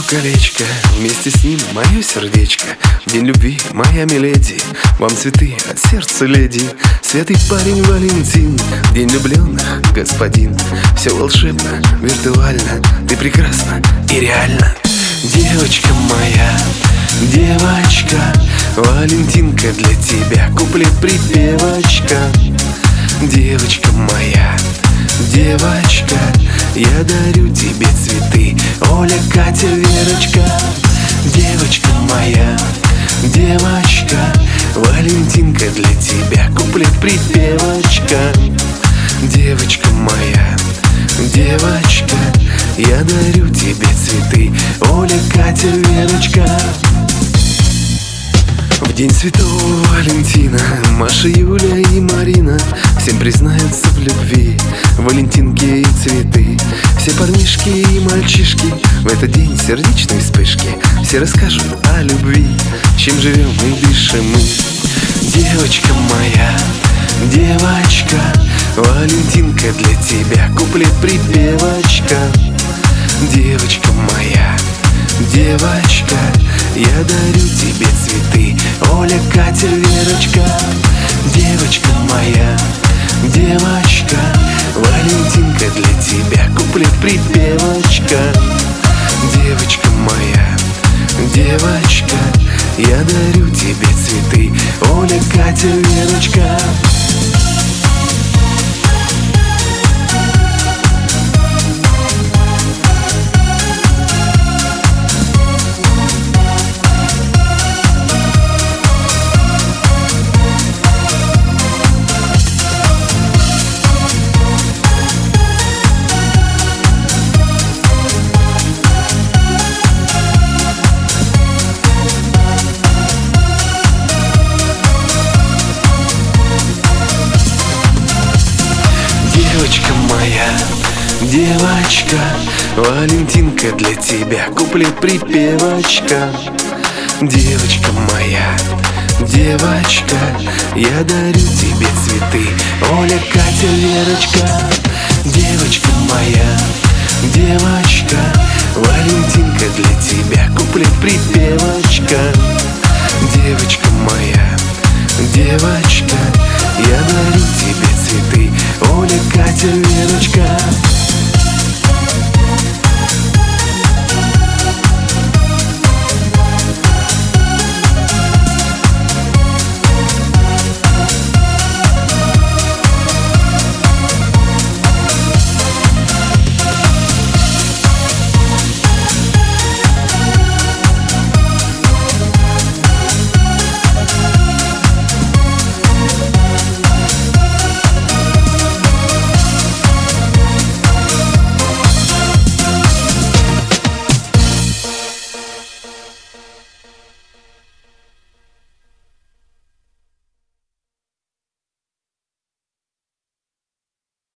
колечко, вместе с ним мое сердечко. В день любви, моя миледи, вам цветы от сердца леди. Святый парень Валентин, день влюбленных, господин. Все волшебно, виртуально, ты прекрасна и реально. Девочка моя, девочка, Валентинка для тебя, куплет-припевочка. Девочка моя, девочка, я дарю тебе цветы, Оля, Катя, Верочка. Девочка моя, девочка, Валентинка для тебя, куплет-припевочка. Девочка моя, девочка, я дарю тебе цветы, Оля, Катя, Верочка. В день Святого Валентина Маша, Юля и Марина всем признаются в любви, валентинки и цветы. Все парнишки и мальчишки в этот день сердечной вспышки все расскажут о любви, чем живем и дышим мы. Девочка моя, девочка, Валентинка для тебя, куплет-припевочка. Девочка моя, девочка, я дарю тебе цветы, Оля, Катя, Верочка. Девочка моя, девочка, Валентинка для тебя, куплет-припевочка. Девочка моя, девочка, я дарю тебе цветы, Оля, Катя, Верочка. Девочка моя, девочка, Валентинка для тебя, куплет-припевочка. Девочка моя, девочка, я дарю тебе цветы, Оля, Катя, Верочка. Девочка моя, девочка, Валентинка для тебя, куплет-припевочка. Девочка моя, девочка, я дарю тебе цветы, Оля, Катя, Верочка.